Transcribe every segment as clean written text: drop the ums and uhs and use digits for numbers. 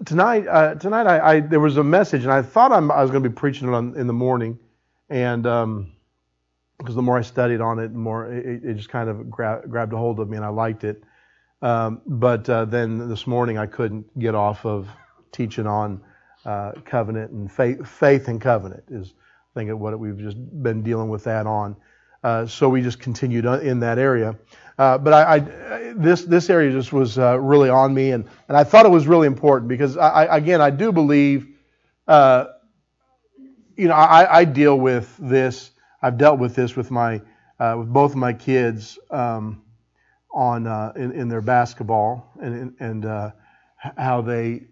tonight I there was a message, and I thought I was going to be preaching it in the morning, and because the more I studied on it, the more it just kind of grabbed a hold of me, and I liked it. But then this morning I couldn't get off of teaching on covenant and faith and covenant is I think what we've just been dealing with that on. So we just continued in that area. But this area just was really on me, and I thought it was really important because I do believe, I deal with this. I've dealt with this with with both of my kids in their basketball and how they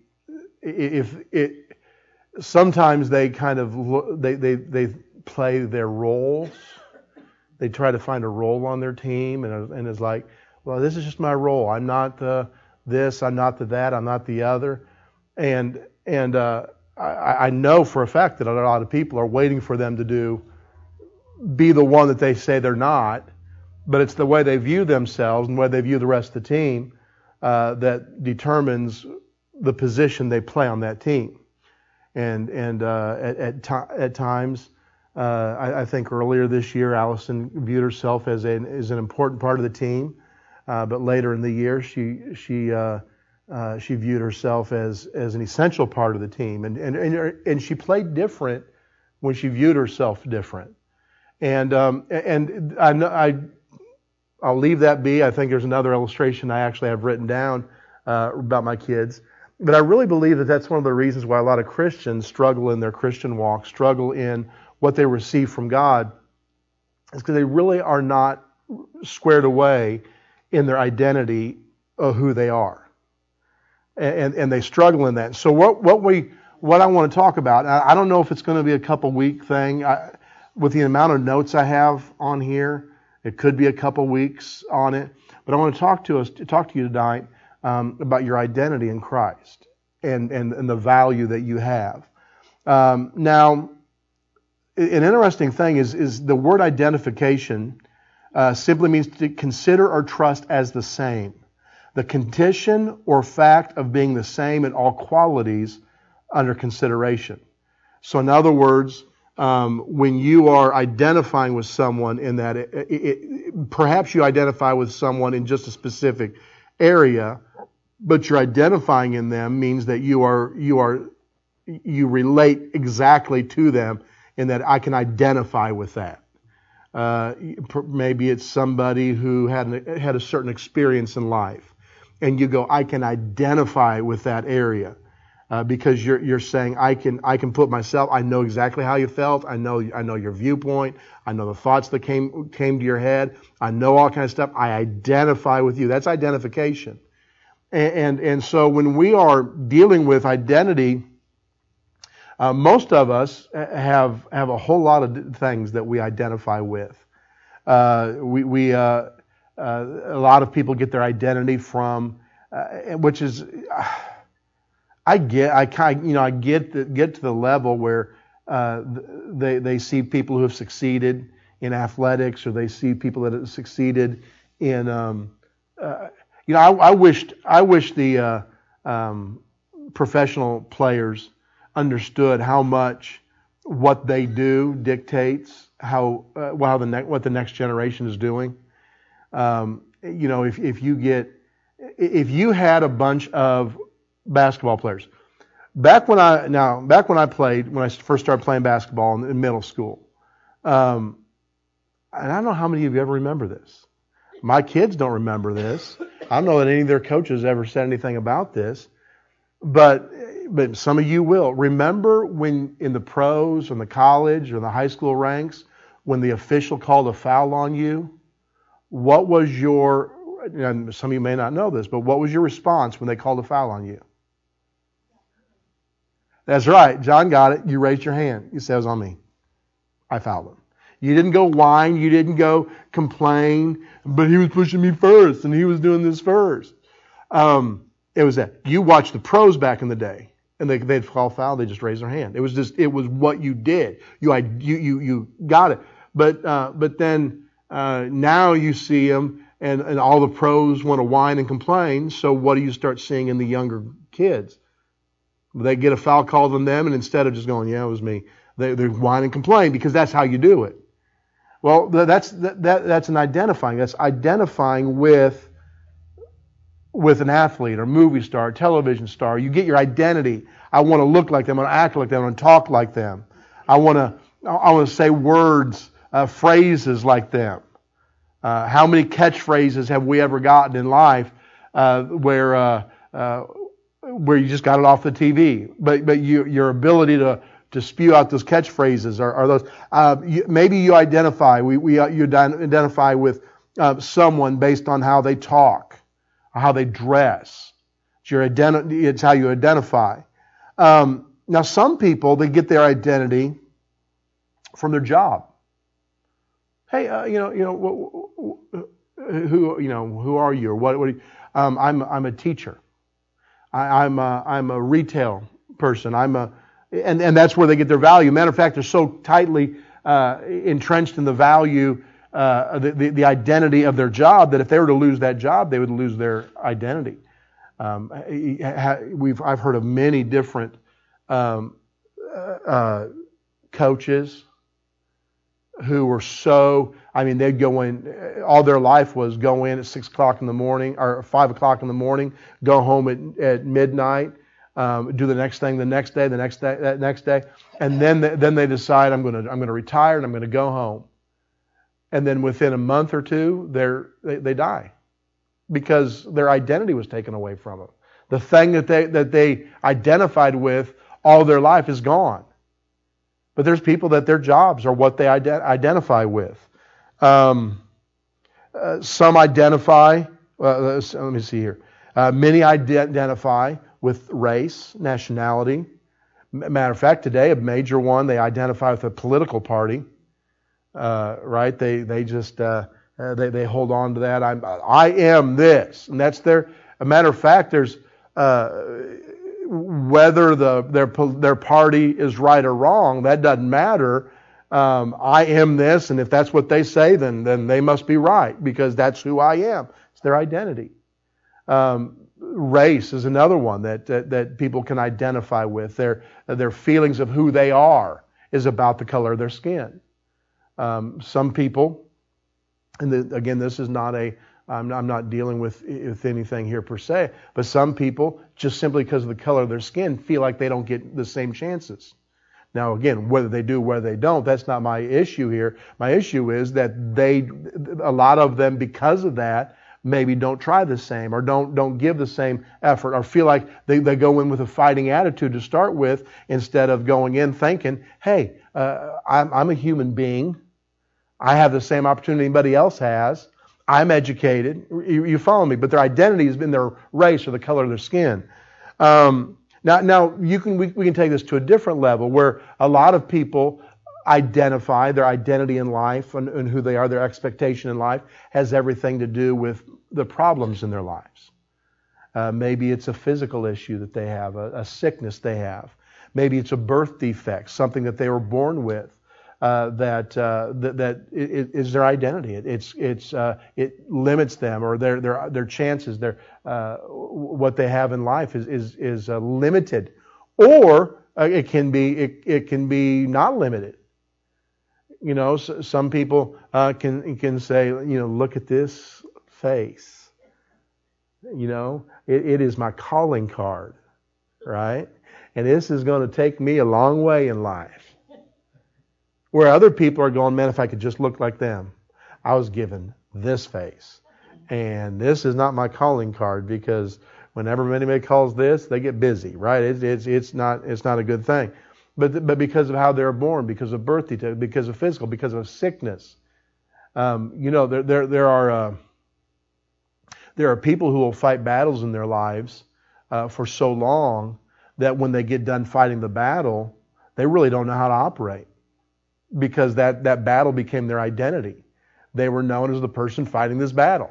sometimes they kind of they play their roles. They try to find a role on their team, and it's like, well, this is just my role. I'm not the this, I'm not the that, I'm not the other. And I know for a fact that a lot of people are waiting for them to be the one that they say they're not, but it's the way they view themselves and the way they view the rest of the team that determines the position they play on that team. And at times. I think earlier this year, Allison viewed herself as an important part of the team, but later in the year, she viewed herself as an essential part of the team, and she played different when she viewed herself different. And I'll leave that be. I think there's another illustration I actually have written down about my kids. But I really believe that that's one of the reasons why a lot of Christians struggle in their Christian walk, struggle in what they receive from God, is because they really are not squared away in their identity of who they are, and they struggle in that. So what I want to talk about, I don't know if it's going to be a couple week thing. With the amount of notes I have on here, it could be a couple weeks on it. But I want to talk to you tonight about your identity in Christ and the value that you have. Now. An interesting thing is the word identification simply means to consider or trust as the same. The condition or fact of being the same in all qualities under consideration. So in other words, when you are identifying with someone in that, perhaps you identify with someone in just a specific area, but you're identifying in them means that you relate exactly to them, in that I can identify with that. Maybe it's somebody who had a certain experience in life, and you go, I can identify with that area because you're saying I can put myself. I know exactly how you felt. I know your viewpoint. I know the thoughts that came to your head. I know all kind of stuff. I identify with you. That's identification. And so when we are dealing with identity. Most of us have a whole lot of things that we identify with. A lot of people get their identity from, which is, I get to the level where they see people who have succeeded in athletics, or they see people that have succeeded in, I wish the professional players understood how much what they do dictates what the next generation is doing. If you had a bunch of basketball players back when I first started playing basketball in middle school, and I don't know how many of you ever remember this. My kids don't remember this. I don't know that any of their coaches ever said anything about this, but some of you will. Remember when in the pros, or in the college, or in the high school ranks, when the official called a foul on you, what was your, and some of you may not know this, but what was your response when they called a foul on you? That's right. John got it. You raised your hand. You said, it was on me. I fouled him. You didn't go whine. You didn't go complain, but he was pushing me first and he was doing this first. It was that. You watched the pros back in the day, and they'd call foul, they just raised their hand. It was what you did. You got it. But then now you see them, and all the pros want to whine and complain. So what do you start seeing in the younger kids? They get a foul call on them, and instead of just going, yeah, it was me, they whine and complain because that's how you do it. Well, that's an identifying. That's identifying with an athlete or movie star, television star. You get your identity. I want to look like them. I want to act like them. I want to talk like them. I want to say words, phrases like them. How many catchphrases have we ever gotten in life where you just got it off the TV? But your ability to spew out those catchphrases are those. Maybe you identify. You identify with someone based on how they talk, or how they dress. It's how you identify. Now, some people, they get their identity from their job. Hey, who are you, or what are you? I'm a teacher. I'm a retail person. And that's where they get their value. Matter of fact, they're so tightly entrenched in the value, the identity of their job, that if they were to lose that job, they would lose their identity. I've heard of many different coaches who were they'd go in, all their life was go in at 6 o'clock in the morning or 5 o'clock in the morning, go home at midnight, do the next thing the next day, that next day, and then they decide I'm going to retire and I'm going to go home, and then within a month or two they die because their identity was taken away from them. The thing that they identified with all their life is gone. But there's people that their jobs are what they identify with. Some identify. Let me see here. Many identify with race, nationality. Matter of fact, today a major one, they identify with a political party. Right? They just they hold on to that. I am this, and that's their. A matter of fact, there's whether their party is right or wrong, that doesn't matter. I am this, and if that's what they say, then they must be right because that's who I am. It's their identity. Race is another one that people can identify with. Their feelings of who they are is about the color of their skin. Some people, and again, this is not I'm not dealing with anything here per se, but some people, just simply because of the color of their skin, feel like they don't get the same chances. Now, again, whether they do, whether they don't, that's not my issue here. My issue is that a lot of them, because of that, maybe don't try the same or don't give the same effort or feel like they go in with a fighting attitude to start with instead of going in thinking, hey, I'm a human being. I have the same opportunity anybody else has. I'm educated. You follow me? But their identity has been their race or the color of their skin. Now we can take this to a different level where a lot of people identify their identity in life and who they are, their expectation in life has everything to do with the problems in their lives. Maybe it's a physical issue that they have, a sickness they have. Maybe it's a birth defect, something that they were born with. That is their identity. It limits them, or their chances, what they have in life is limited, or it can be not limited. You know, some people can say, look at this face. It is my calling card, right? And this is going to take me a long way in life. Where other people are going, man, if I could just look like them. I was given this face. And this is not my calling card because whenever anybody calls this, they get busy, right? It's not a good thing. But because of how they're born, because of birth defect, because of physical, because of sickness. There are people who will fight battles in their lives for so long that when they get done fighting the battle, they really don't know how to operate. Because that battle became their identity. They were known as the person fighting this battle.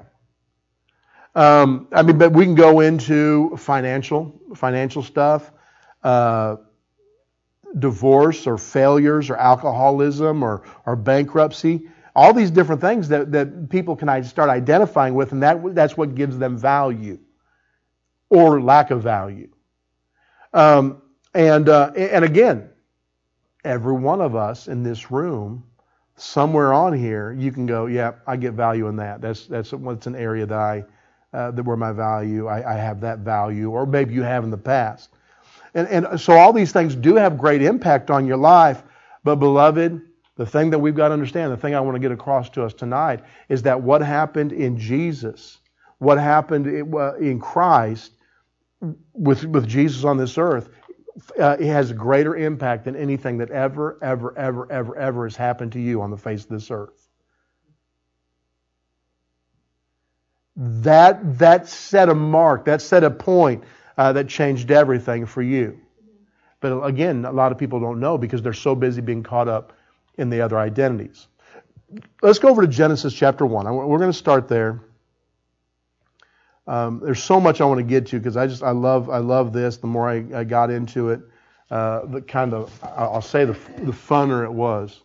But we can go into financial stuff, divorce or failures or alcoholism or bankruptcy. All these different things that people can start identifying with, and that's what gives them value or lack of value. And again, every one of us in this room, somewhere on here, you can go, yeah, I get value in that. That's what's an area that that where my value, I have that value, or maybe you have in the past. And so all these things do have great impact on your life. But beloved, the thing that we've got to understand, the thing I want to get across to us tonight, is that what happened in Jesus, what happened in Christ with Jesus on this earth, it has a greater impact than anything that ever has happened to you on the face of this earth. That set a mark, that set a point that changed everything for you. But again, a lot of people don't know because they're so busy being caught up in the other identities. Let's go over to Genesis chapter 1. We're going to start there. There's so much I want to get to because I love this. The more I got into it, the kind of, I'll say the funner it was.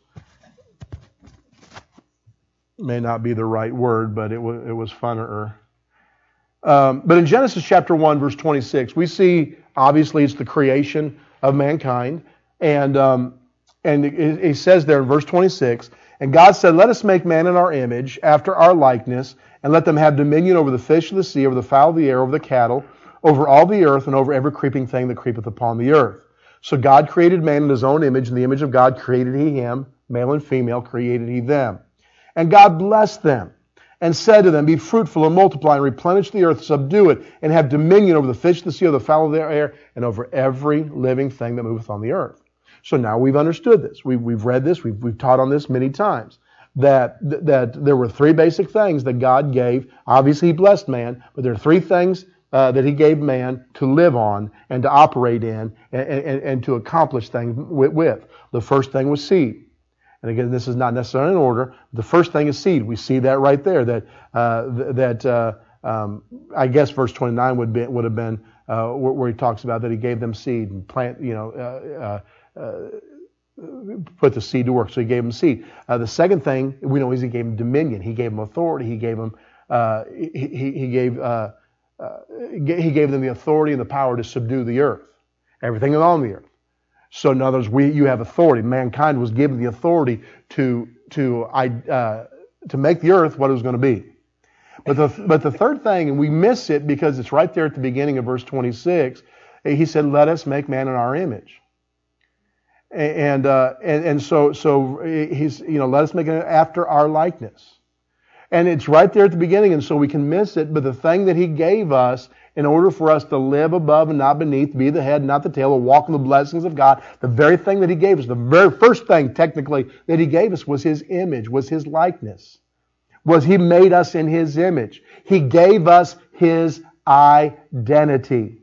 May not be the right word, but it was funner. But in Genesis chapter 1, verse 26, we see obviously it's the creation of mankind, and it says there in verse 26, and God said, "Let us make man in our image, after our likeness, and let them have dominion over the fish of the sea, over the fowl of the air, over the cattle, over all the earth, and over every creeping thing that creepeth upon the earth." So God created man in His own image. In the image of God created He him. Male and female created He them. And God blessed them and said to them, "Be fruitful and multiply and replenish the earth, subdue it, and have dominion over the fish of the sea, over the fowl of the air, and over every living thing that moveth on the earth." So now we've understood this. We've read this. We've taught on this many times. That there were three basic things that God gave. Obviously, He blessed man, but there are three things that He gave man to live on and to operate in and to accomplish things with. The first thing was seed. And again, this is not necessarily in order. The first thing is seed. We see that right there. I guess verse 29 would have been where He talks about that He gave them seed and plant. Put the seed to work. So He gave them seed. The second thing we know is He gave them dominion. He gave them authority. He gave them He gave them the authority and the power to subdue the earth, everything on the earth. So in other words, you have authority. Mankind was given the authority to make the earth what it was going to be. But the third thing, and we miss it because it's right there at the beginning of verse 26. He said, "Let us make man in our image." And so he's, let us make it after our likeness. And it's right there at the beginning, and so we can miss it. But the thing that He gave us in order for us to live above and not beneath, be the head, not the tail, to walk in the blessings of God, the very thing that He gave us, the very first thing technically that He gave us was His image, was His likeness. Was He made us in His image. He gave us His identity.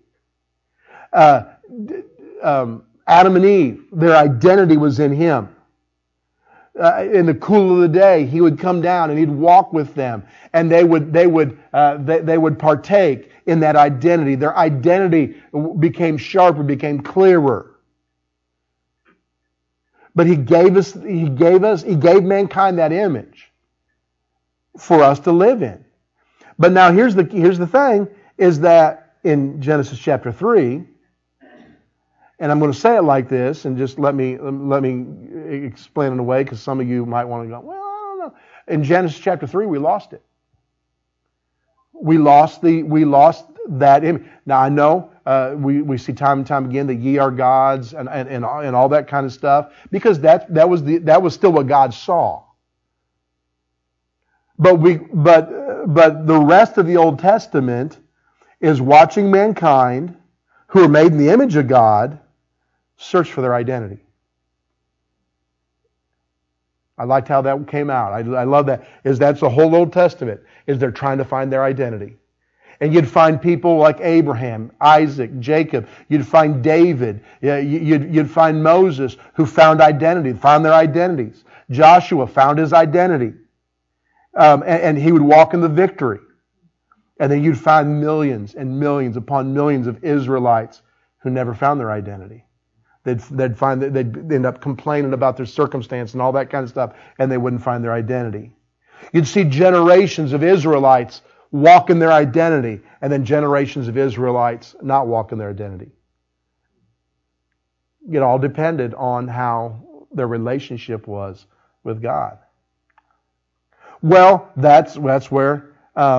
Adam and Eve, their identity was in Him. In the cool of the day, He would come down and He'd walk with them, and they would partake in that identity. Their identity became sharper, became clearer. But He gave mankind that image for us to live in. But now here's the thing, is that in Genesis chapter 3, and I'm going to say it like this, and just let me explain it away, because some of you might want to go, well, I don't know. In Genesis chapter 3, we lost it. We lost that image. Now I know we see time and time again that ye are gods and all that kind of stuff, because that was still what God saw. But the rest of the Old Testament is watching mankind, who are made in the image of God, search for their identity. I liked how that came out. I love that. That's the whole Old Testament, is they're trying to find their identity. And you'd find people like Abraham, Isaac, Jacob. You'd find David. You'd find Moses, who found identity, found their identities. Joshua found his identity. And he would walk in the victory. And then you'd find millions and millions upon millions of Israelites who never found their identity. They'd end up complaining about their circumstance and all that kind of stuff, and they wouldn't find their identity. You'd see generations of Israelites walk in their identity, and then generations of Israelites not walk in their identity. it all depended on how their relationship was with God. Well, that's where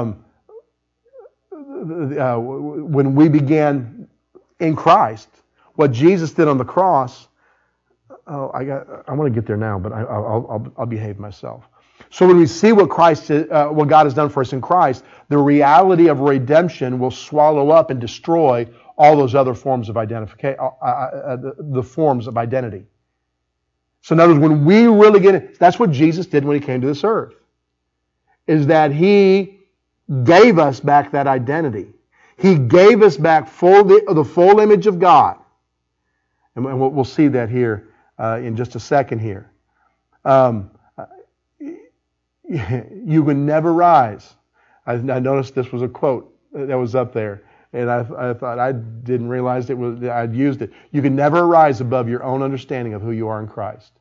when we began in Christ, what Jesus did on the cross. I want to get there now, but I'll behave myself. So when we see what what God has done for us in Christ, the reality of redemption will swallow up and destroy all those other forms of identification, the forms of identity. So in other words, when we really get it, that's what Jesus did when He came to this earth, is that He gave us back that identity. He gave us back the full image of God. And we'll see that here in just a second here. You can never rise. I noticed this was a quote that was up there, and I thought I didn't realize I'd used it. You can never rise above your own understanding of who you are in Christ.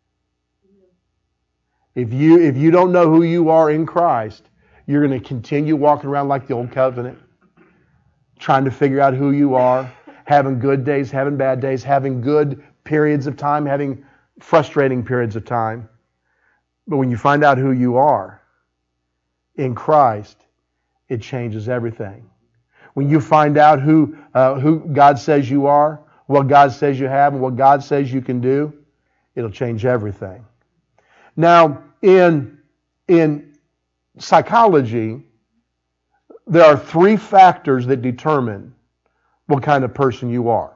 If you don't know who you are in Christ, you're going to continue walking around like the old covenant, trying to figure out who you are, having good days, having bad days, having good periods of time, having frustrating periods of time. But when you find out who you are in Christ, it changes everything. When you find out who God says you are, what God says you have, and what God says you can do, it'll change everything. Now, in psychology, there are 3 factors that determine what kind of person you are.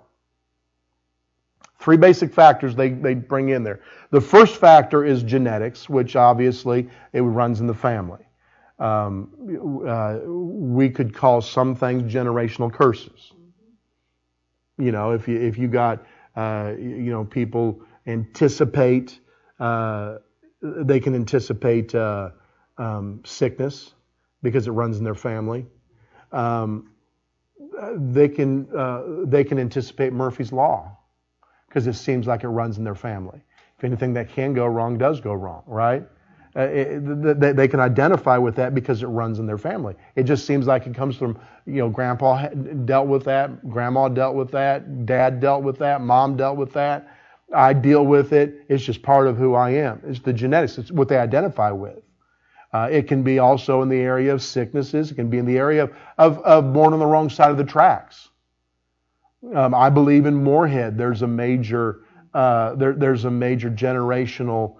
3 basic factors they bring in there. The first factor is genetics, which obviously it runs in the family. We could call some things generational curses. You know, if you got people anticipate, they can anticipate sickness because it runs in their family. They can anticipate Murphy's Law because it seems like it runs in their family. If anything that can go wrong does go wrong, right? They can identify with that because it runs in their family. It just seems like it comes from, Grandpa dealt with that, Grandma dealt with that, Dad dealt with that, Mom dealt with that. I deal with it. It's just part of who I am. It's the genetics. It's what they identify with. It can be also in the area of sicknesses. It can be in the area of born on the wrong side of the tracks. I believe in Moorhead. There's a major generational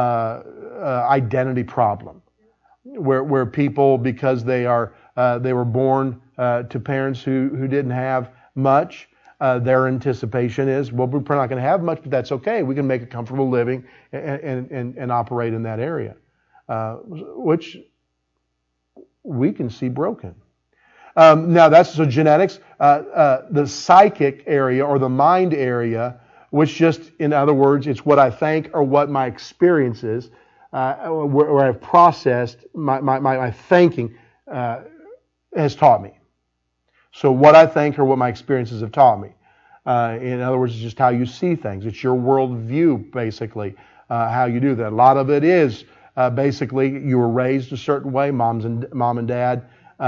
identity problem where people, because they were born to parents who didn't have much, their anticipation is, well, we're probably not going to have much, but that's okay. We can make a comfortable living and operate in that area, which we can see broken. Now that's so genetics. The psychic area or the mind area, which just, in other words, it's what I think or what my experience is, where I've processed my thinking has taught me. So what I think or what my experiences have taught me. In other words, it's just how you see things. It's your worldview, basically, how you do that. A lot of it is basically you were raised a certain way. Mom and Dad,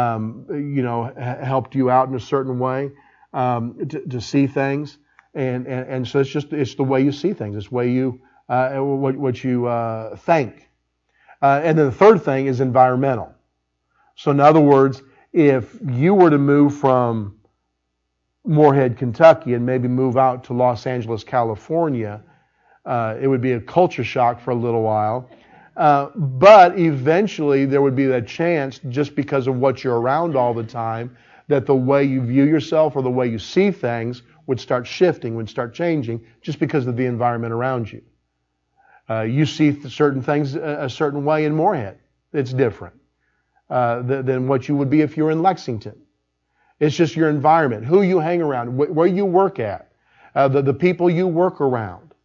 helped you out in a certain way to see things, and so it's the way you see things. It's the way you what you think. And then the third thing is environmental. So in other words, if you were to move from Moorhead, Kentucky, and maybe move out to Los Angeles, California, it would be a culture shock for a little while. But eventually there would be that chance, just because of what you're around all the time, that the way you view yourself or the way you see things would start shifting, would start changing, just because of the environment around you. You see certain things a certain way in Moorhead. It's different than what you would be if you were in Lexington. It's just your environment, who you hang around, where you work at, the people you work around.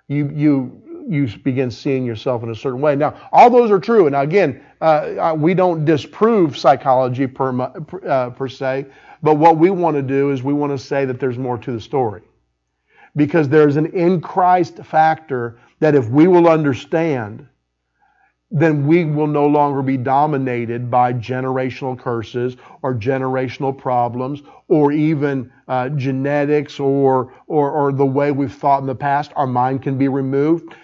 You begin seeing yourself in a certain way. Now, all those are true. And again, we don't disprove psychology per se, but what we want to do is we want to say that there's more to the story. Because there's an in Christ factor that if we will understand, then we will no longer be dominated by generational curses or generational problems or even genetics or the way we've thought in the past. Our mind can be renewed.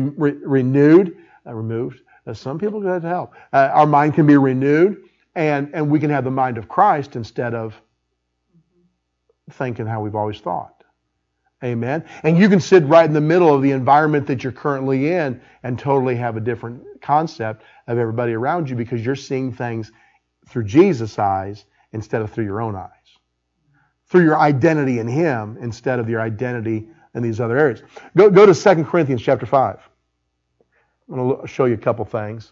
Some people get help. Our mind can be renewed, and we can have the mind of Christ instead of thinking how we've always thought. Amen. And you can sit right in the middle of the environment that you're currently in and totally have a different concept of everybody around you because you're seeing things through Jesus' eyes instead of through your own eyes. Through your identity in Him instead of your identity in these other areas. Go to 2 Corinthians chapter 5. I'm going to show you a couple things.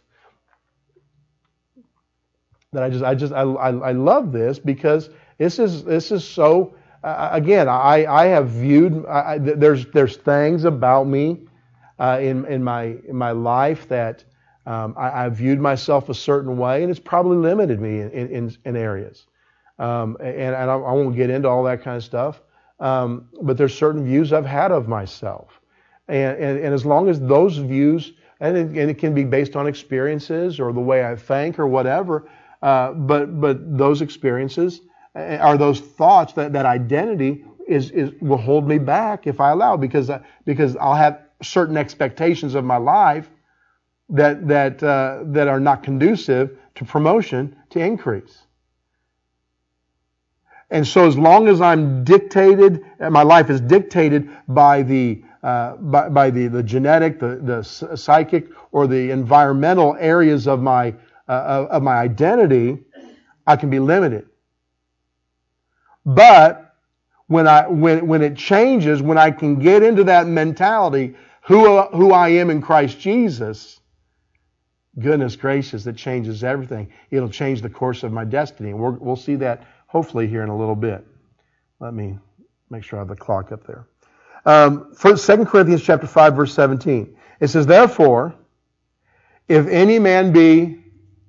That I love this because this is so. Again, I have viewed. There's things about me in my life that I viewed myself a certain way, and it's probably limited me in areas. And I won't get into all that kind of stuff. But there's certain views I've had of myself, and as long as those views, and it can be based on experiences or the way I think or whatever, but those experiences. Are those thoughts that identity will hold me back if I allow because I'll have certain expectations of my life that are not conducive to promotion, to increase. And so as long as I'm dictated, my life is dictated by the genetic, the psychic, or the environmental areas of my identity, I can be limited. But when it changes, when I can get into that mentality, who I am in Christ Jesus, goodness gracious, it changes everything. It'll change the course of my destiny. And we'll see that hopefully here in a little bit. Let me make sure I have the clock up there. For 2 Corinthians chapter 5, verse 17. It says, therefore, if any man be,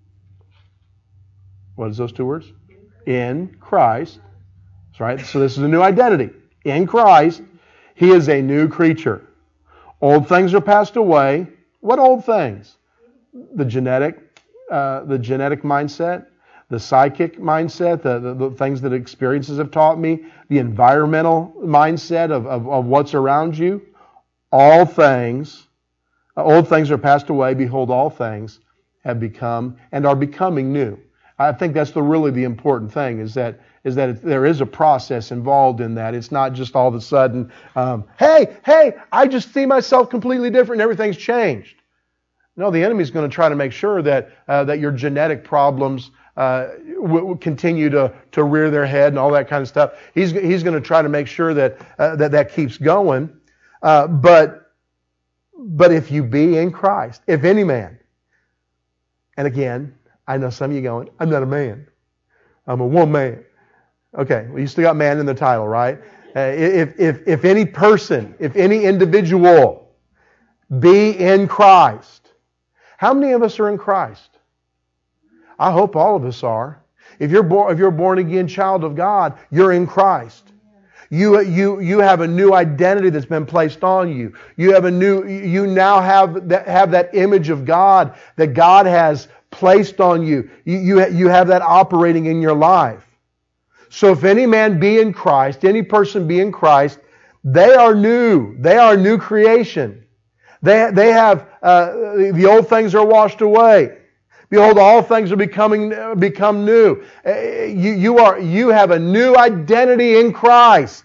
what is those two words? In Christ. Right? So this is a new identity. In Christ, he is a new creature. Old things are passed away. What old things? The genetic mindset, the psychic mindset, the things that experiences have taught me, the environmental mindset of what's around you. All things, old things are passed away. Behold, all things have become and are becoming new. I think that's really the important thing is that there is a process involved in that. It's not just all of a sudden, hey, I just see myself completely different and everything's changed. No, the enemy's going to try to make sure that your genetic problems will continue to rear their head and all that kind of stuff. He's going to try to make sure that keeps going. But if you be in Christ, if any man, and again, I know some of you going, I'm not a man. I'm a woman. Okay, well, you still got man in the title, right? If any person, if any individual be in Christ, how many of us are in Christ? I hope all of us are. If you're a born again child of God, you're in Christ. You have a new identity that's been placed on you. You now have that image of God that God has placed on you. You have that operating in your life. So if any man be in Christ, any person be in Christ, they are new. They are a new creation. They have the old things are washed away. Behold, all things are become new. You have a new identity in Christ.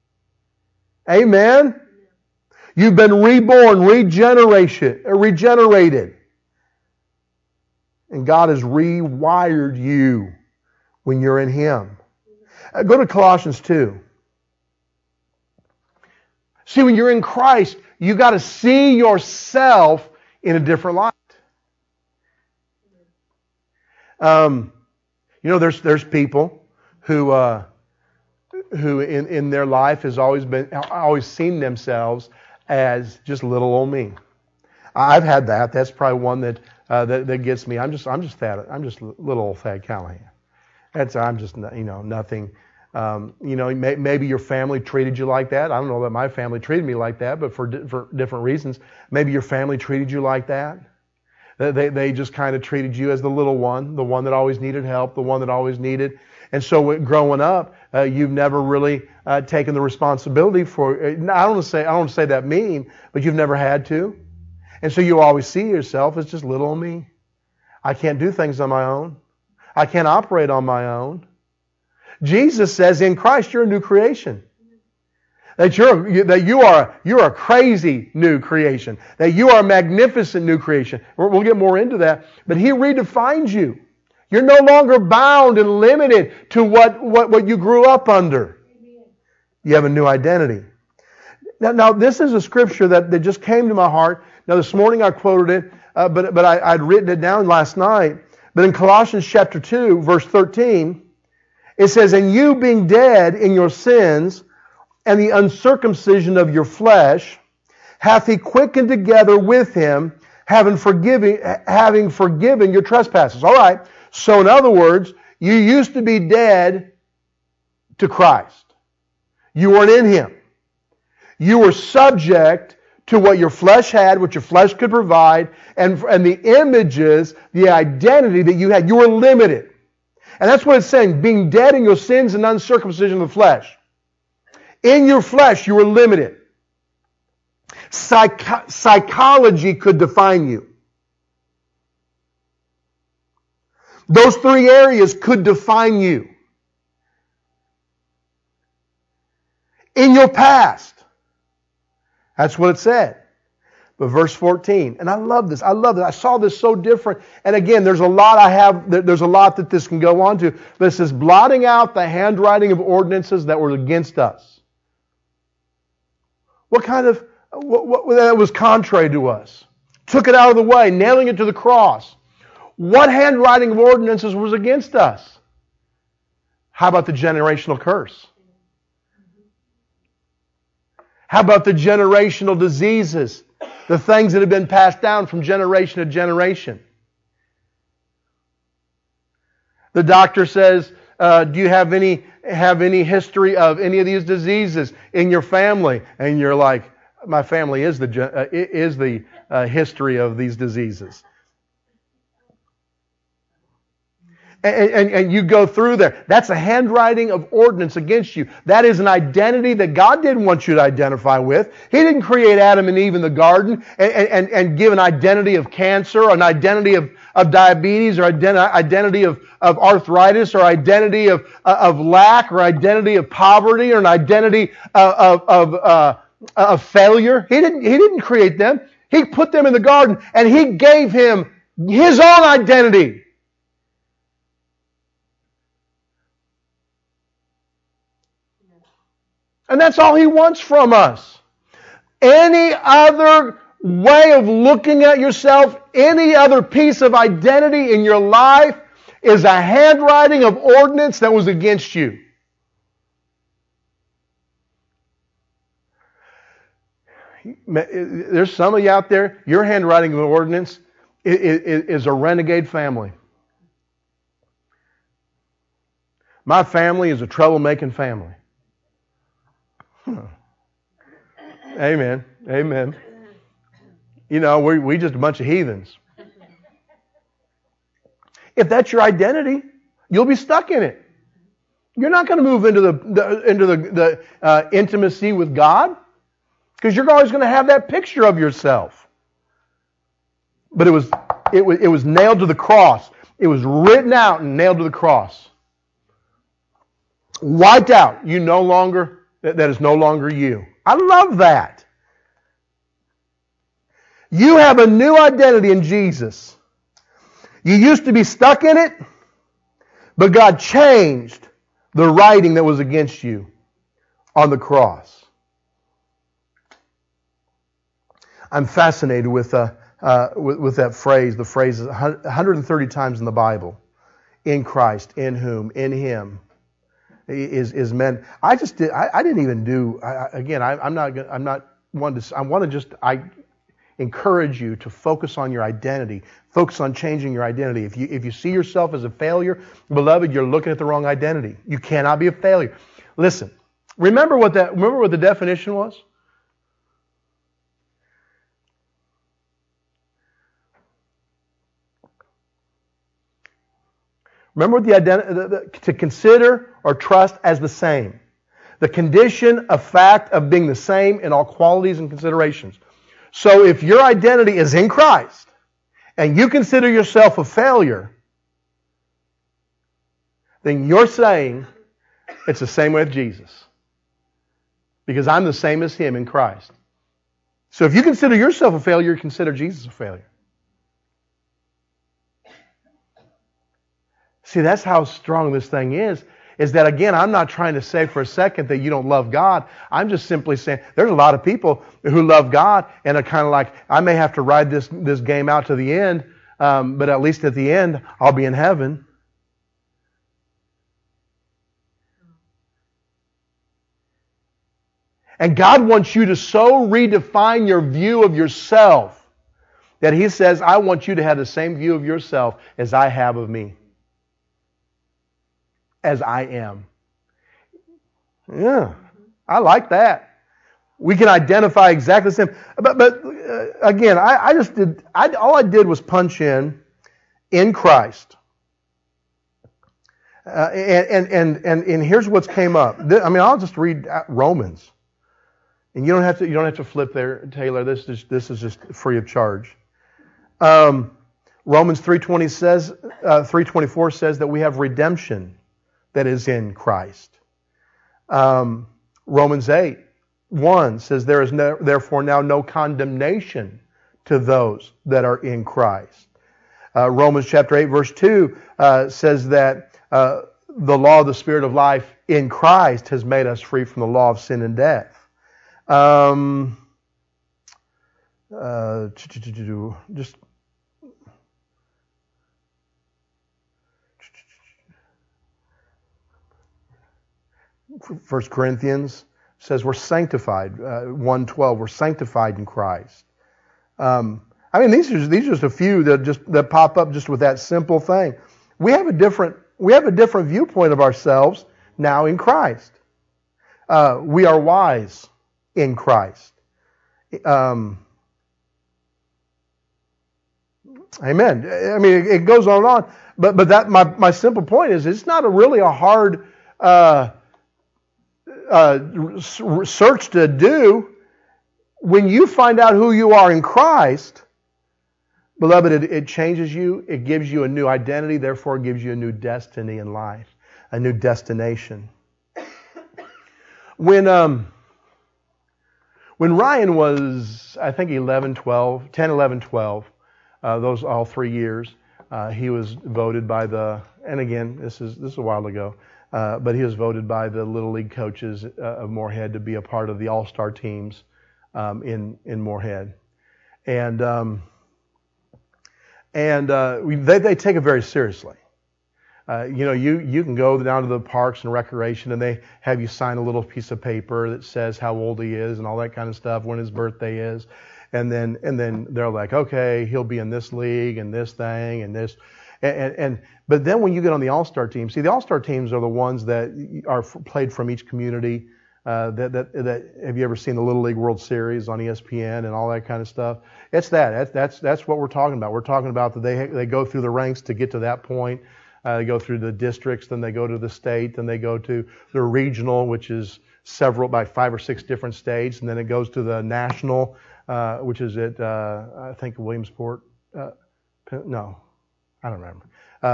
Amen. You've been reborn, regenerated. And God has rewired you when you're in Him. Go to Colossians 2. See, when you're in Christ, you got to see yourself in a different light. There's people who in their life has always seen themselves as just little old me. I've had that. That's probably one that gets me. I'm just little old Thad Callahan. I'm just nothing. Maybe your family treated you like that. I don't know that my family treated me like that, but for different reasons, maybe your family treated you like that. They just kind of treated you as the little one, the one that always needed help, the one that always needed. And so growing up, you've never really taken the responsibility for. I don't want to say that mean, but you've never had to. And so you always see yourself as just little old me. I can't do things on my own. I can't operate on my own. Jesus says in Christ you're a new creation. That you are a crazy new creation. That you are a magnificent new creation. We'll get more into that. But He redefines you. You're no longer bound and limited to what you grew up under. You have a new identity. Now this is a scripture that just came to my heart. Now this morning I quoted it, but I'd written it down last night. But in Colossians chapter 2, verse 13, it says, "And you being dead in your sins, and the uncircumcision of your flesh, hath He quickened together with Him, having forgiven your trespasses." All right. So in other words, you used to be dead to Christ. You weren't in Him. You were subject to what your flesh had, what your flesh could provide, and the images, the identity that you had. You were limited. And that's what it's saying, being dead in your sins and uncircumcision of the flesh. In your flesh, you were limited. Psychology could define you. Those three areas could define you. In your past. That's what it said. But verse 14, and I love this. I saw this so different. And again, there's a lot that this can go on to. But it says, blotting out the handwriting of ordinances that were against us. What that was contrary to us? Took it out of the way, nailing it to the cross. What handwriting of ordinances was against us? How about the generational curse? How about the generational diseases? The things that have been passed down from generation to generation. The doctor says, do you have any history of any of these diseases in your family? And you're like, my family is the history of these diseases. And you go through there. That's a handwriting of ordinance against you. That is an identity that God didn't want you to identify with. He didn't create Adam and Eve in the garden and give an identity of cancer, or an identity of diabetes, or identity of arthritis, or identity of lack, or identity of poverty, or an identity of failure. He didn't create them. He put them in the garden, and He gave him His own identity. And that's all He wants from us. Any other way of looking at yourself, any other piece of identity in your life is a handwriting of ordinance that was against you. There's some of you out there, your handwriting of ordinance is a renegade family. My family is a troublemaking family. Amen. Amen. You know, we just a bunch of heathens. If that's your identity, you'll be stuck in it. You're not going to move into the intimacy with God, because you're always going to have that picture of yourself. But it was nailed to the cross. It was written out and nailed to the cross. Wiped out. That is no longer you. I love that. You have a new identity in Jesus. You used to be stuck in it, but God changed the writing that was against you on the cross. I'm fascinated with that phrase. The phrase is 130 times in the Bible. In Christ, in whom, in Him. Is meant. I didn't even do. I encourage you to focus on your identity. Focus on changing your identity. If you see yourself as a failure, beloved, you're looking at the wrong identity. You cannot be a failure. Listen. Remember what the definition was? Remember what to consider or trust as the same. The condition, a fact of being the same in all qualities and considerations. So if your identity is in Christ and you consider yourself a failure, then you're saying it's the same way with Jesus. Because I'm the same as Him in Christ. So if you consider yourself a failure, consider Jesus a failure. See, that's how strong this thing is that, again, I'm not trying to say for a second that you don't love God. I'm just simply saying there's a lot of people who love God and are kind of like, I may have to ride this game out to the end, but at least at the end, I'll be in heaven. And God wants you to so redefine your view of yourself that He says, I want you to have the same view of yourself as I have of me. As I am. Yeah, I like that. We can identify exactly the same. But again, all I did was punch in Christ. And here's what's came up. I'll just read Romans. And you don't have to flip there, Taylor. This is just free of charge. Romans 3:24 says that we have redemption that is in Christ. Romans 8:1 says there is therefore now no condemnation to those that are in Christ. Romans chapter 8 verse 2 says that the law of the Spirit of life in Christ has made us free from the law of sin and death. Just 1 Corinthians says we're sanctified. 1:12, we're sanctified in Christ. These are just a few that pop up just with that simple thing. We have a different viewpoint of ourselves now in Christ. We are wise in Christ. Amen. It goes on and on. But that my simple point is it's not really a hard search to do. When you find out who you are in Christ, beloved, it changes you. It gives you a new identity. Therefore, it gives you a new destiny in life, a new destination. When Ryan was, I think, 10, 11, 12, those all 3 years, he was voted by and again, this is a while ago, but he was voted by the Little League coaches of Moorhead to be a part of the All-Star teams in Moorhead. And they take it very seriously. You can go down to the parks and recreation and they have you sign a little piece of paper that says how old he is and all that kind of stuff, when his birthday is. And then they're like, okay, he'll be in this league and this thing and this. But then when you get on the All-Star team, see, the All-Star teams are the ones that are played from each community. That have you ever seen the Little League World Series on ESPN and all that kind of stuff? It's that's what we're talking about. We're talking about that they go through the ranks to get to that point. They go through the districts, then they go to the state, then they go to the regional, which is by 5 or 6 different states, and then it goes to the national, which is at I think Williamsport. No, I don't remember.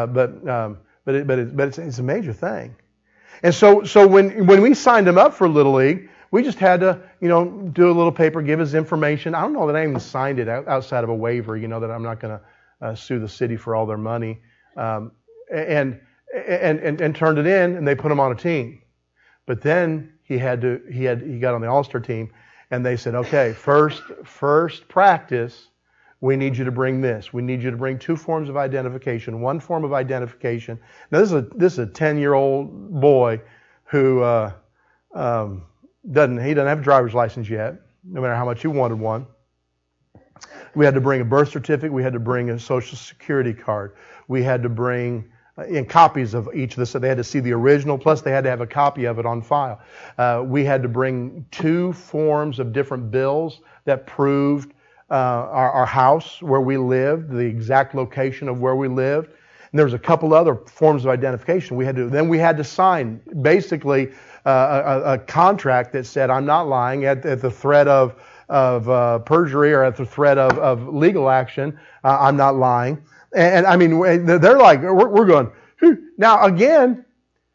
But it's a major thing. And so when we signed him up for Little League, we just had to do a little paper, give his information. I don't know that I even signed it outside of a waiver, that I'm not going to sue the city for all their money. And turned it in, and they put him on a team. But then he got on the All-Star team, and they said, okay, first practice, we need you to bring this. We need you to bring 2 forms of identification. 1 form of identification. Now this is a 10-year-old boy who doesn't have a driver's license yet, no matter how much he wanted one. We had to bring a birth certificate. We had to bring a Social Security card. We had to bring copies of each of this. So they had to see the original, plus they had to have a copy of it on file. We had to bring 2 forms of different bills that proved our house, where we lived, the exact location of where we lived. And there was a couple other forms of identification we had to. Then we had to sign basically a contract that said, "I'm not lying," at the threat of perjury or at the threat of legal action. I'm not lying. And I mean, they're like, we're going. Now again,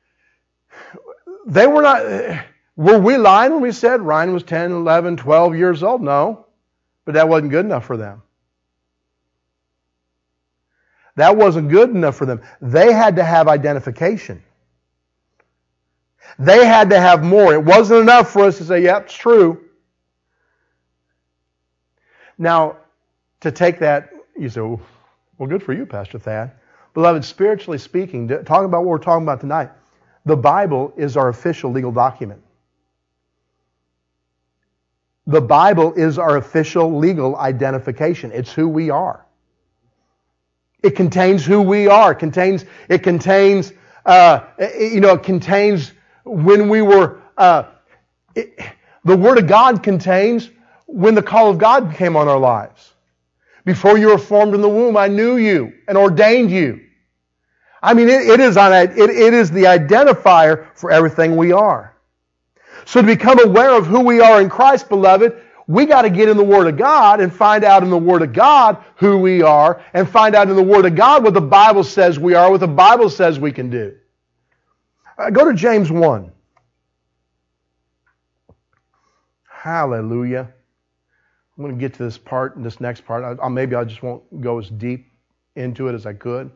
they were not. Were we lying when we said Ryan was 10, 11, 12 years old? No, but that wasn't good enough for them. That wasn't good enough for them. They had to have identification. They had to have more. It wasn't enough for us to say, "Yep, it's true." Now, to take that, you say, "Well, good for you, Pastor Thad." Beloved, spiritually speaking, talking about what we're talking about tonight, the Bible is our official legal document. The Bible is our official legal identification. It's who we are. It contains who we are. It contains when we were. The Word of God contains when the call of God came on our lives. Before you were formed in the womb, I knew you and ordained you. I mean, it is the identifier for everything we are. So to become aware of who we are in Christ, beloved, we got to get in the Word of God and find out in the Word of God who we are, and find out in the Word of God what the Bible says we are, what the Bible says we can do. Go to James 1. Hallelujah. I'm going to get to this part, and this next part. Maybe I just won't go as deep into it as I could.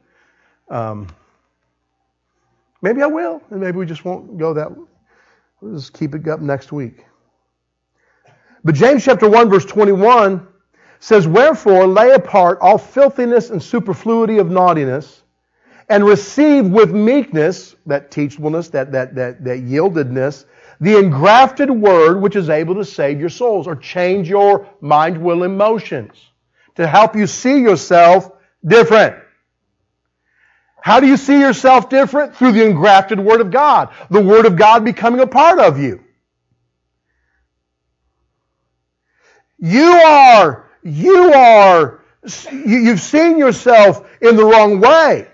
Maybe I will, and maybe we just won't go that. We'll just keep it up next week. But James chapter 1 verse 21 says, "Wherefore lay apart all filthiness and superfluity of naughtiness, and receive with meekness," that teachableness, that yieldedness, "the engrafted word which is able to save your souls," or change your mind, will, emotions, to help you see yourself different. How do you see yourself different? Through the engrafted Word of God. The Word of God becoming a part of you. You've seen yourself in the wrong way.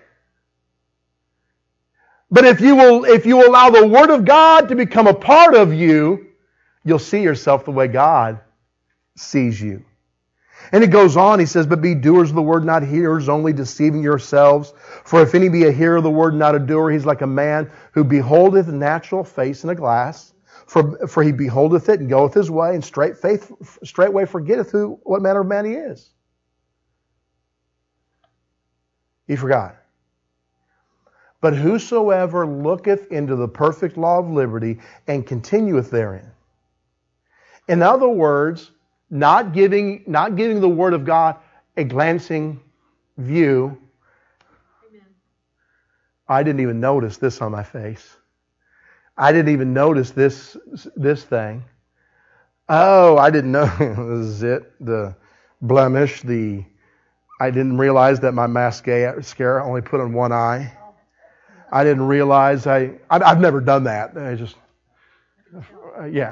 But if you allow the Word of God to become a part of you, you'll see yourself the way God sees you. And it goes on, he says, "But be doers of the word, not hearers, only deceiving yourselves. For if any be a hearer of the word, not a doer, he's like a man who beholdeth a natural face in a glass. For he beholdeth it and goeth his way, and straightway forgetteth what manner of man he is." He forgot. "But whosoever looketh into the perfect law of liberty and continueth therein." In other words, not giving the Word of God a glancing view. Amen. I didn't even notice this on my face. I didn't even notice this thing. Oh, I didn't know. This is it. The blemish. I didn't realize that my mascara only put on one eye. I didn't realize I've never done that. I just, yeah.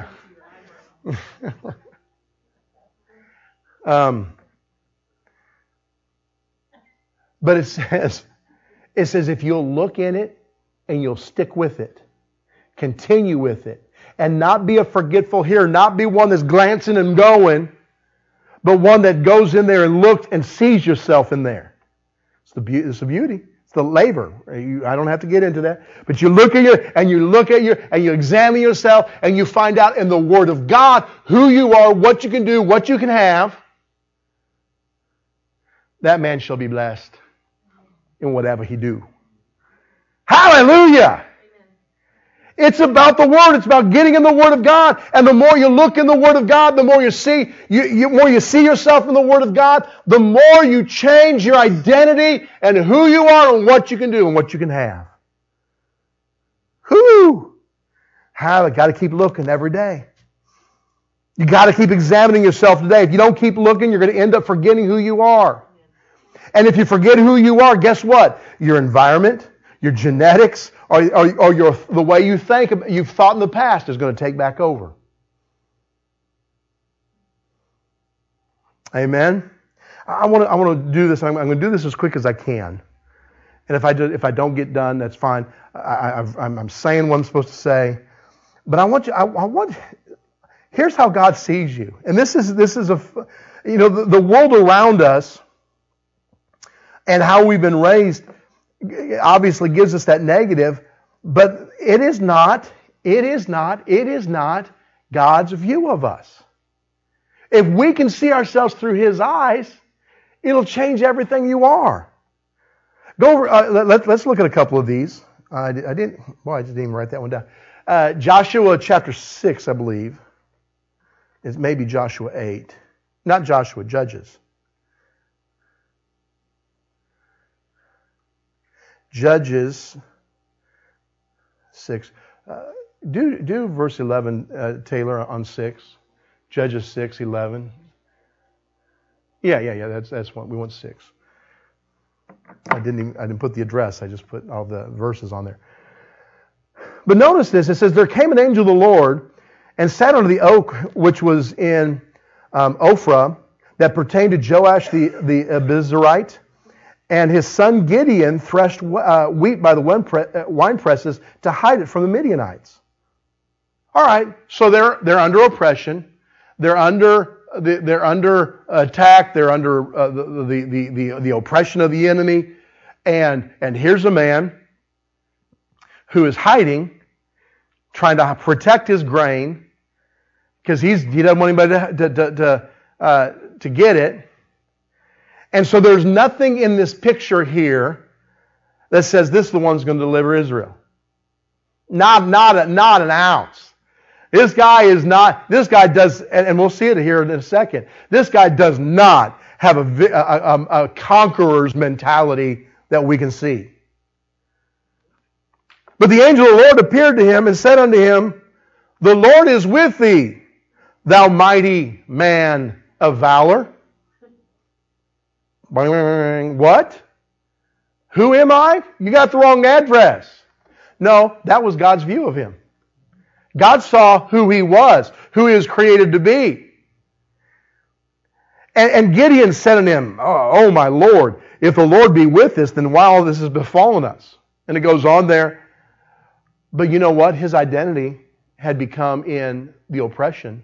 But it says if you'll look in it and you'll stick with it, continue with it, and not be a forgetful hearer, not be one that's glancing and going, but one that goes in there and looks and sees yourself in there. It's the beauty. It's the labor. I don't have to get into that. But you look at and you examine yourself, and you find out in the Word of God who you are, what you can do, what you can have. That man shall be blessed in whatever he do. Hallelujah! It's about the Word. It's about getting in the Word of God. And the more you look in the Word of God, the more you see yourself in the Word of God, the more you change your identity and who you are and what you can do and what you can have. Whoo! Got to keep looking every day. You got to keep examining yourself today. If you don't keep looking, you're going to end up forgetting who you are. And if you forget who you are, guess what? Your environment, your genetics, or the way you think, you've thought in the past is going to take back over. Amen? I want to do this. I'm going to do this as quick as I can. And if I don't get done, that's fine. I'm saying what I'm supposed to say. But here's how God sees you. And this is the world around us and how we've been raised obviously gives us that negative, but it is not God's view of us. If we can see ourselves through His eyes, it'll change everything you are. Let's look at a couple of these. I didn't even write that one down. Joshua chapter 6, I believe. It's maybe Joshua 8. Not Joshua, Judges. Judges 6. Do verse 11, Taylor, on 6. Judges 6:11. Yeah. That's what we want 6. I didn't put the address. I just put all the verses on there. But notice this. It says, there came an angel of the Lord and sat under the oak which was in Ophrah that pertained to Joash the Abiezrite, and his son Gideon threshed wheat by the wine presses to hide it from the Midianites. All right, so they're under oppression. They're under attack. They're under the oppression of the enemy. And here's a man who is hiding, trying to protect his grain, because he doesn't want anybody to get it. And so there's nothing in this picture here that says this is the one who's going to deliver Israel. Not an ounce. This guy does, and we'll see it here in a second. This guy does not have a conqueror's mentality that we can see. But the angel of the Lord appeared to him and said unto him, the Lord is with thee, thou mighty man of valor. What? Who am I? You got the wrong address. No, that was God's view of him. God saw who he was, who he was created to be. And Gideon said unto him, oh my Lord, if the Lord be with us, then why all this has befallen us? And it goes on there. But you know what? His identity had become in the oppression.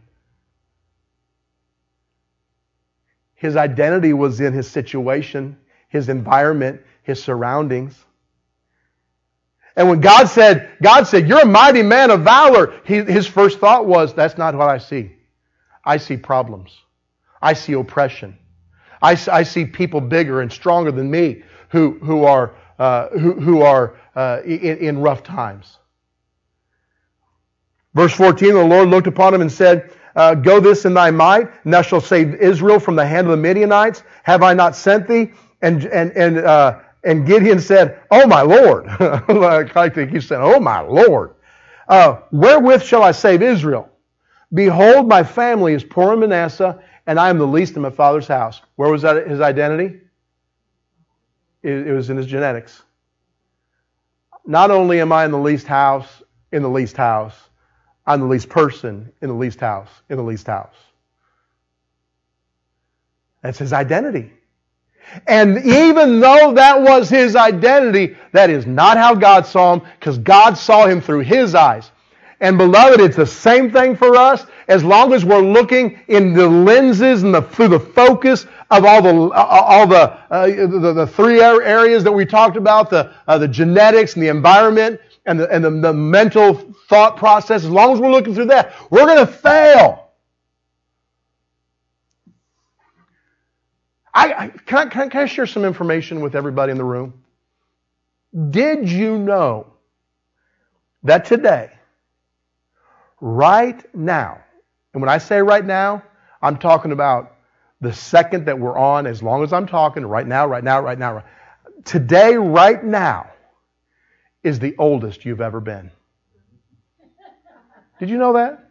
His identity was in his situation, his environment, his surroundings. And when God said, you're a mighty man of valor, his first thought was, that's not what I see. I see problems. I see oppression. I see people bigger and stronger than me who are in rough times. Verse 14, the Lord looked upon him and said, go this in thy might, and thou shalt save Israel from the hand of the Midianites. Have I not sent thee? And Gideon said, oh my Lord. I think he said, oh my Lord. Wherewith shall I save Israel? Behold, my family is poor in Manasseh, and I am the least in my father's house. Where was that his identity? It was in his genetics. Not only am I in the least house, I'm the least person in the least house. That's his identity. And even though that was his identity, that is not how God saw him, because God saw him through his eyes. And beloved, it's the same thing for us. As long as we're looking in the lenses and through the focus of all the three areas that we talked about, the genetics and the environment and the mental thought process, as long as we're looking through that, we're going to fail. Can I share some information with everybody in the room? Did you know that today, right now, and when I say right now, I'm talking about the second that we're on, as long as I'm talking, right now. Today, right now, is the oldest you've ever been. Did you know that?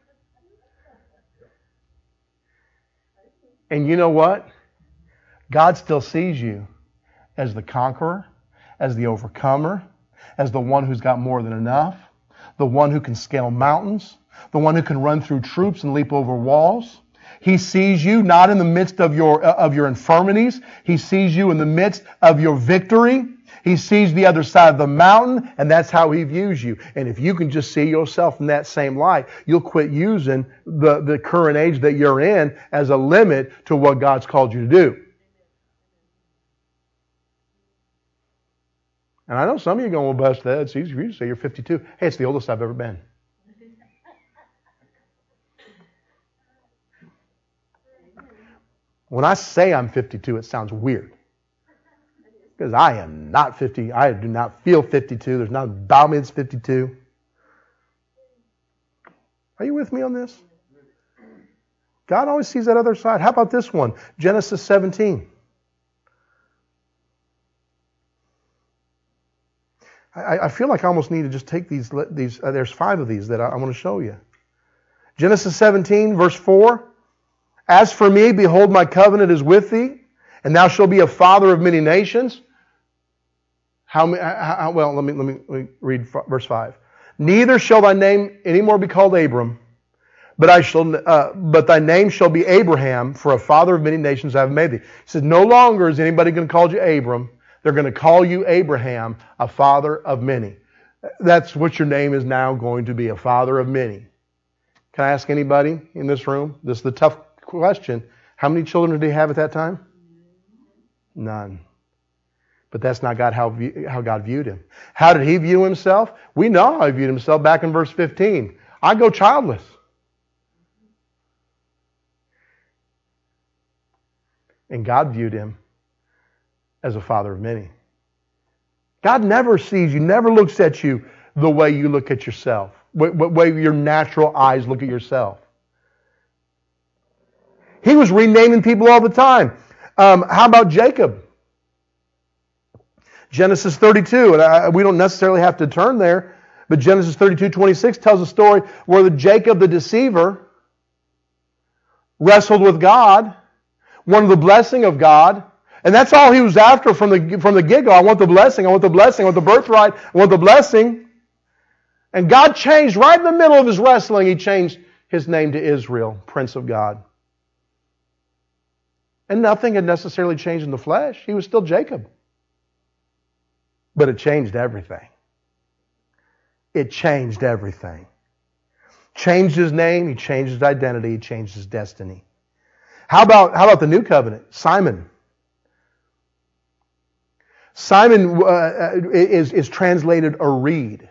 And you know what? God still sees you as the conqueror, as the overcomer, as the one who's got more than enough, the one who can scale mountains, the one who can run through troops and leap over walls. He sees you not in the midst of your infirmities. He sees you in the midst of your victory. He sees the other side of the mountain, and that's how He views you. And if you can just see yourself in that same light, you'll quit using the current age that you're in as a limit to what God's called you to do. And I know some of you are going, well, bust that. It's easy for you to say you're 52. Hey, it's the oldest I've ever been. When I say I'm 52, it sounds weird. Because I am not 50. I do not feel 52. There's nothing about me that's 52. Are you with me on this? God always sees that other side. How about this one? Genesis 17. I feel like I almost need to just take these. There's 5 of these that I want to show you. Genesis 17, verse 4. As for me, behold, my covenant is with thee, and thou shalt be a father of many nations. Well, let me read verse 5. Neither shall thy name any more be called Abram, but thy name shall be Abraham, for a father of many nations I have made thee. He says, no longer is anybody going to call you Abram. They're going to call you Abraham, a father of many. That's what your name is now going to be, a father of many. Can I ask anybody in this room? This is the tough question. How many children did he have at that time? None. But that's not how God viewed him. How did he view himself? We know how he viewed himself back in verse 15. I go childless. And God viewed him as a father of many. God never sees you, never looks at you the way you look at yourself, the way your natural eyes look at yourself. He was renaming people all the time. How about Jacob? Genesis 32, and we don't necessarily have to turn there, but Genesis 32:26 tells a story where Jacob the deceiver wrestled with God, wanted the blessing of God, and that's all he was after from the get-go. I want the blessing, I want the blessing, I want the birthright, I want the blessing. And God changed right in the middle of his wrestling, He changed his name to Israel, Prince of God. And nothing had necessarily changed in the flesh. He was still Jacob. But it changed everything. It changed everything. Changed his name, he changed his identity, he changed his destiny. How about the new covenant? Simon. Simon is translated a reed.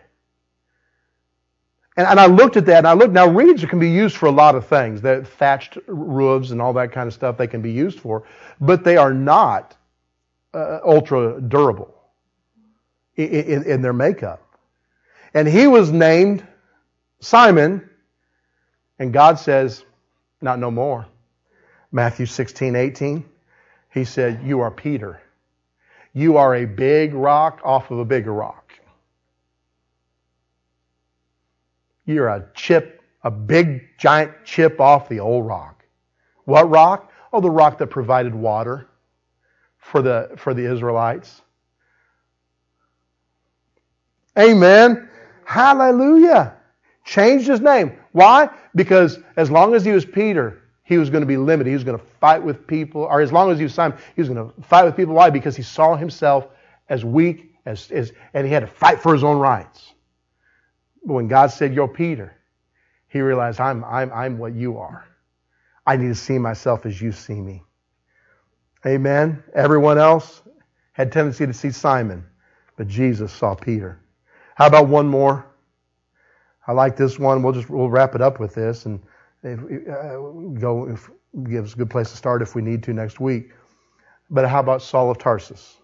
And I looked at that, and now reeds can be used for a lot of things. The thatched roofs and all that kind of stuff they can be used for, but they are not ultra durable in their makeup. And he was named Simon, and God says, not no more. Matthew 16:18, He said, you are Peter. You are a big rock off of a bigger rock. You're a big giant chip off the old rock. What rock? Oh, the rock that provided water for the Israelites. Amen. Hallelujah. Changed his name. Why? Because as long as he was Peter, he was going to be limited. He was going to fight with people. Or as long as he was Simon, he was going to fight with people. Why? Because he saw himself as weak and he had to fight for his own rights. But when God said, you're Peter, he realized, I'm what you are. I need to see myself as you see me. Amen. Everyone else had tendency to see Simon, but Jesus saw Peter. How about one more? I like this one. We'll wrap it up with this, and give us a good place to start if we need to next week. But how about Saul of Tarsus?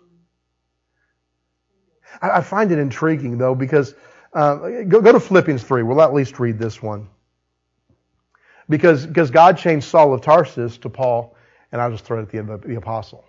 I find it intriguing though, because go to Philippians 3. We'll at least read this one. Because God changed Saul of Tarsus to Paul, and I'll just throw it at the end of the apostle.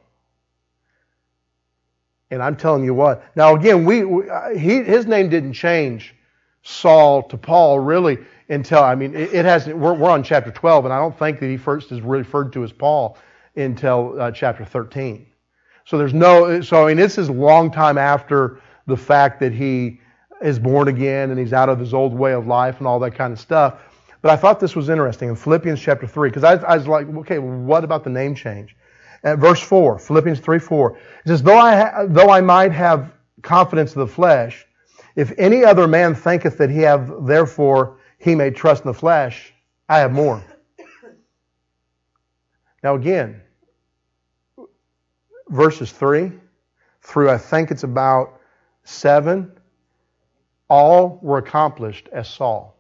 And I'm telling you what. Now again, his name didn't change Saul to Paul really until, it hasn't. We're on chapter 12, and I don't think that he first is referred to as Paul until chapter 13. So this is a long time after the fact that he is born again and he's out of his old way of life and all that kind of stuff. But I thought this was interesting in Philippians chapter 3, because I was like, okay, what about the name change? At verse 4, Philippians 3:4, it says, though I might have confidence of the flesh, if any other man thinketh that he have, therefore he may trust in the flesh, I have more. Now again, verses 3 through I think it's about 7, all were accomplished as Saul.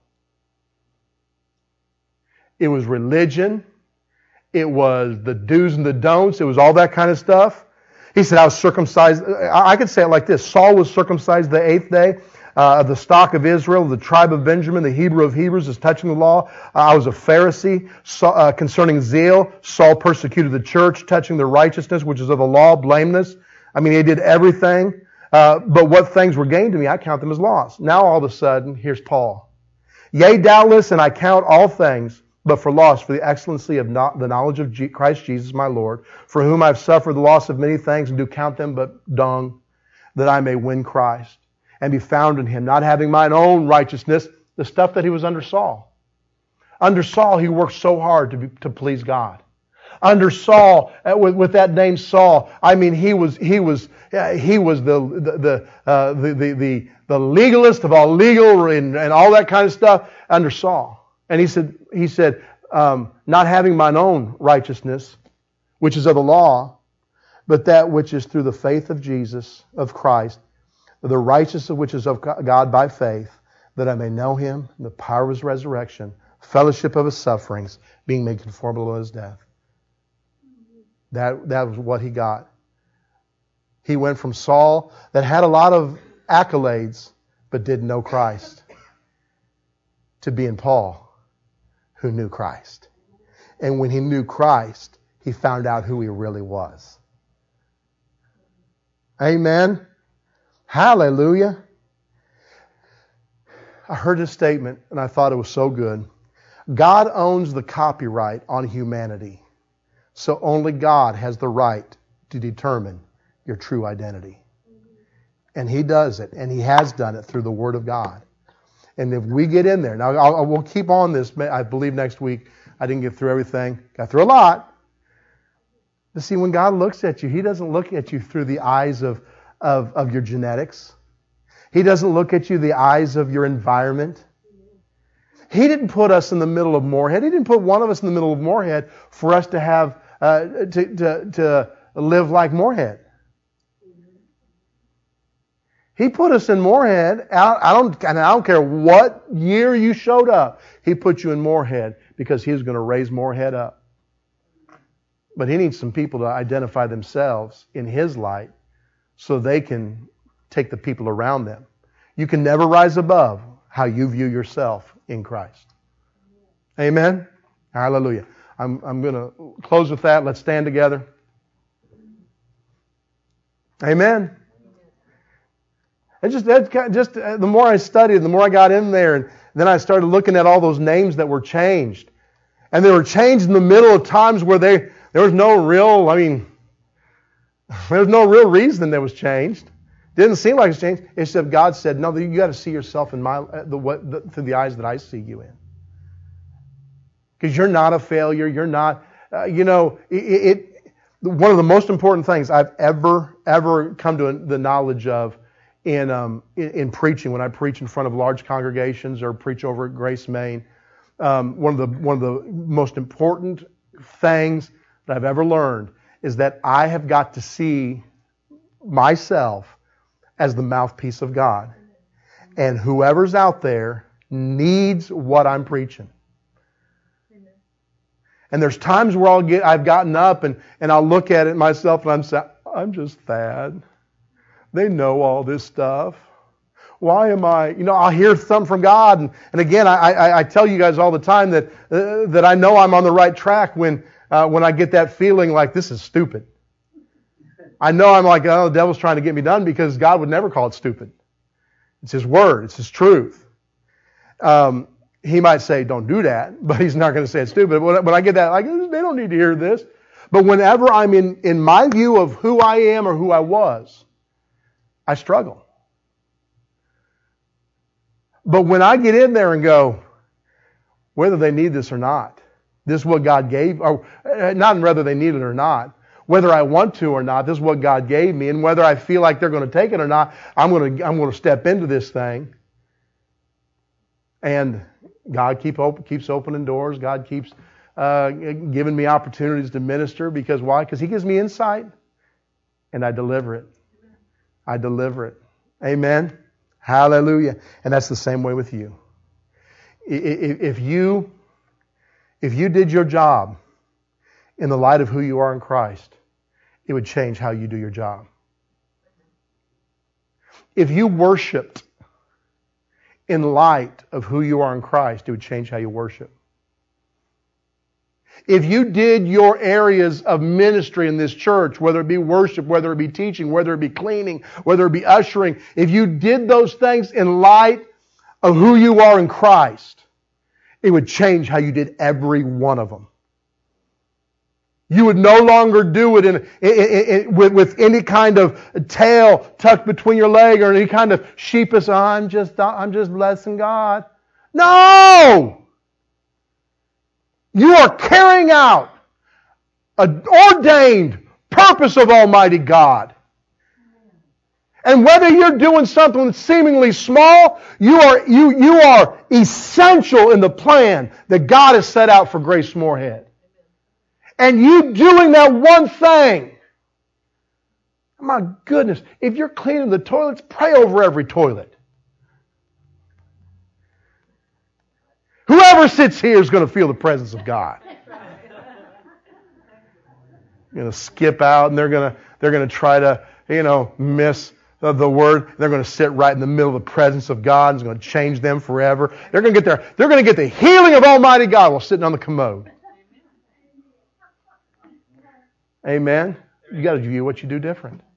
It was religion. It was the do's and the don'ts. It was all that kind of stuff. He said, I was circumcised. I could say it like this. Saul was circumcised the 8th day of the stock of Israel, the tribe of Benjamin, the Hebrew of Hebrews, is touching the law. I was a Pharisee. Concerning zeal, Saul persecuted the church, touching the righteousness, which is of the law, blameless. I mean, he did everything. But what things were gained to me, I count them as loss. Now all of a sudden, here's Paul. Yea, doubtless, and I count all things but for loss, for the excellency of the knowledge of Christ Jesus my Lord, for whom I have suffered the loss of many things, and do count them but dung, that I may win Christ, and be found in Him, not having mine own righteousness, the stuff that he was under Saul. Under Saul, he worked so hard to please God. Under Saul, with that name Saul, I mean, he was the legalist of all legal and all that kind of stuff under Saul. And he said, not having mine own righteousness, which is of the law, but that which is through the faith of Jesus, of Christ, the righteousness which is of God by faith, that I may know Him, the power of His resurrection, fellowship of His sufferings, being made conformable to His death. That was what he got. He went from Saul that had a lot of accolades, but didn't know Christ, to being Paul, who knew Christ. And when he knew Christ, he found out who he really was. Amen. Hallelujah. I heard this statement and I thought it was so good. God owns the copyright on humanity. So only God has the right to determine your true identity. And He does it. And He has done it through the Word of God. And if we get in there, now we'll keep on this, I believe next week. I didn't get through everything. Got through a lot. But see, when God looks at you, He doesn't look at you through the eyes of your genetics. He doesn't look at you the eyes of your environment. He didn't put us in the middle of Moorhead. He didn't put one of us in the middle of Moorhead for us to have to live like Moorhead. He put us in Moorhead. I don't care what year you showed up. He put you in Moorhead because He was going to raise Moorhead up. But He needs some people to identify themselves in His light so they can take the people around them. You can never rise above how you view yourself in Christ. Amen? Hallelujah. I'm going to close with that. Let's stand together. Amen. The more I studied, the more I got in there, and then I started looking at all those names that were changed. And they were changed in the middle of times where there was no real reason that was changed. Didn't seem like it's changed. Except God said, no, you got to see yourself in through the eyes that I see you in. Because you're not a failure. You're not, one of the most important things I've ever come to the knowledge of in preaching, when I preach in front of large congregations or preach over at Grace Main, one of the most important things that I've ever learned is that I have got to see myself as the mouthpiece of God. And whoever's out there needs what I'm preaching. And there's times where I've gotten up and I'll look at it myself and I'm just Thad. They know all this stuff. Why am I? I'll hear something from God. And again, I tell you guys all the time that I know I'm on the right track when I get that feeling like this is stupid. I know I'm like, the devil's trying to get me done, because God would never call it stupid. It's His Word. It's His truth. He might say, don't do that, but He's not going to say it's stupid. When I get that, like, they don't need to hear this. But whenever I'm in my view of who I am or who I was, I struggle. But when I get in there and go, whether they need this or not, this is what God gave, or not whether they need it or not, whether I want to or not. This is what God gave me, and whether I feel like they're going to take it or not, I'm going to step into this thing. And God keeps opening doors. God keeps giving me opportunities to minister. Because why? Because He gives me insight, and I deliver it. I deliver it. Amen. Hallelujah. And that's the same way with you. If you did your job in the light of who you are in Christ, it would change how you do your job. If you worshiped in light of who you are in Christ, it would change how you worship. If you did your areas of ministry in this church, whether it be worship, whether it be teaching, whether it be cleaning, whether it be ushering, if you did those things in light of who you are in Christ, it would change how you did every one of them. You would no longer do it with any kind of tail tucked between your leg or any kind of sheepish, I'm just blessing God. No! You are carrying out an ordained purpose of Almighty God. And whether you're doing something seemingly small, you are essential in the plan that God has set out for Grace Moorhead. And you doing that one thing, my goodness, if you're cleaning the toilets, pray over every toilet. Whoever sits here is going to feel the presence of God. You're going to skip out, and they're going to try to, miss the word. They're going to sit right in the middle of the presence of God, and it's going to change them forever. They're going to get the healing of Almighty God while sitting on the commode. Amen. You got to view what you do different.